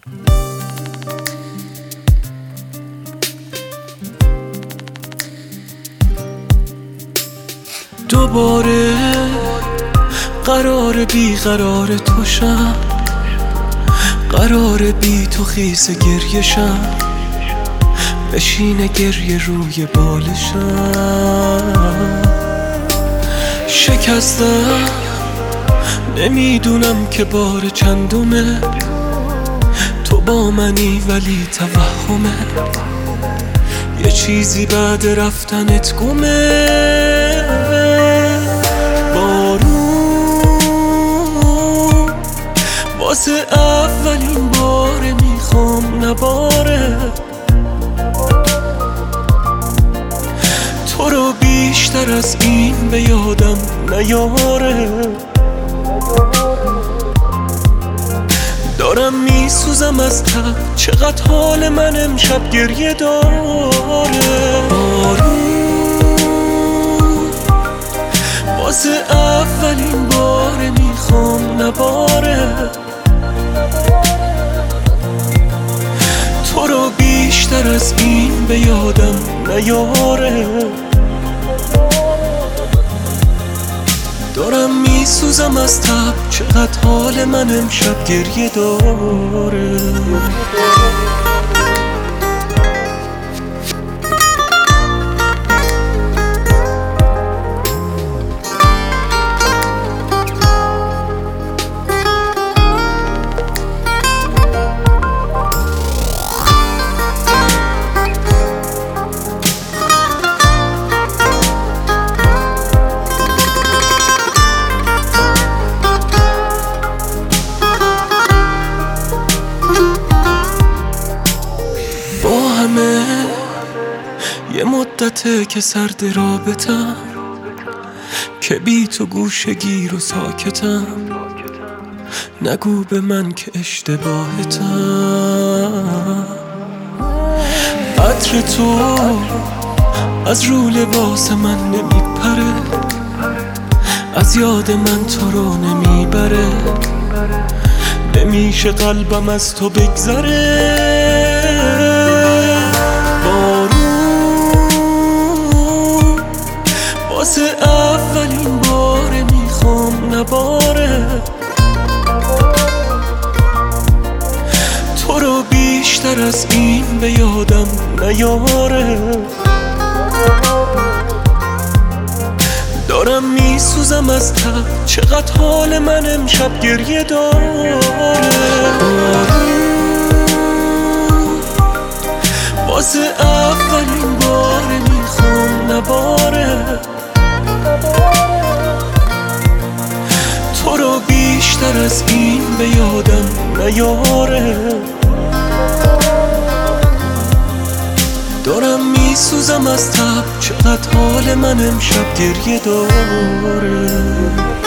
دوباره قرار بی قرار تو شم، قرار بی تو خیس گریه شم، بشینه گریه روی بالشم. شکستم نمیدونم که بار چندمه، تو با منی ولی توهمه، یه چیزی بعد رفتنت گمه. بارون واسه اولین باره میخوام نباره، تو رو بیشتر از این به یادم نیاره. دارم میسوزم از تب، چقدر حال من امشب گریه داره. بارون واسه اولین باره میخوام نباره، تو رو بیشتر از این به یادم نیاره. دارم میسوزم از تب، چقدر حال من امشب گریه داره. یه مدته که سرد رابطم، که بی تو گوشه گیر و ساکتم. نگو به من که اشتباهتم، عطر تو از رو لباس من نمیپره، از یاد من تو رو نمیبره. نمیشه قلبم از تو بگذره. واسه اولین باره میخوام نباره، تو رو بیشتر از این به یادم نیاره. دارم میسوزم از تب، چقدر حال من امشب گریه داره. واسه اولین باره میخوام نباره، تو رو بیشتر از این به یادم نیاره. دارم میسوزم از تب، چقدر حال من امشب گریه داره.